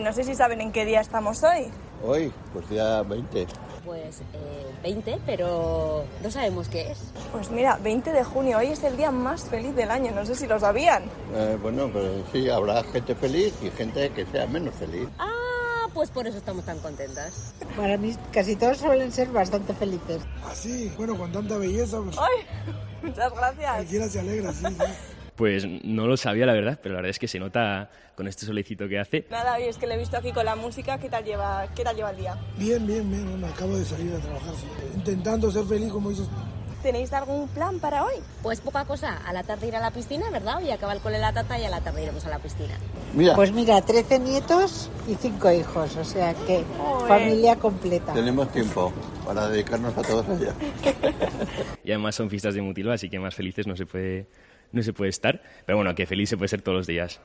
No sé si saben en qué día estamos hoy. Hoy, pues día 20. Pues 20, pero no sabemos qué es. Pues mira, 20 de junio, hoy es el día más feliz del año, no sé si lo sabían. Bueno, pero sí, habrá gente feliz y gente que sea menos feliz. Ah, pues por eso estamos tan contentas. Para mí casi todos suelen ser bastante felices. Ah, sí, bueno, con tanta belleza, pues ¡Ay! Muchas gracias. cualquiera se alegra, sí. Pues no lo sabía, la verdad, pero la verdad es que se nota con este solecito que hace. Nada, oye, es que le he visto aquí con la música, ¿qué tal lleva el día? Bien, bueno, acabo de salir a trabajar, sí. Intentando ser feliz, como dices. ¿Tenéis algún plan para hoy? Pues poca cosa, a la tarde ir a la piscina, ¿verdad? Hoy acaba el cole la tata y a la tarde iremos a la piscina. Mira, Pues mira, 13 nietos y 5 hijos, o sea que familia completa. tenemos tiempo para dedicarnos a todos ellos. Y además son fiestas de Mutilva, así que más felices no se puede estar. Pero bueno, que feliz se puede ser todos los días.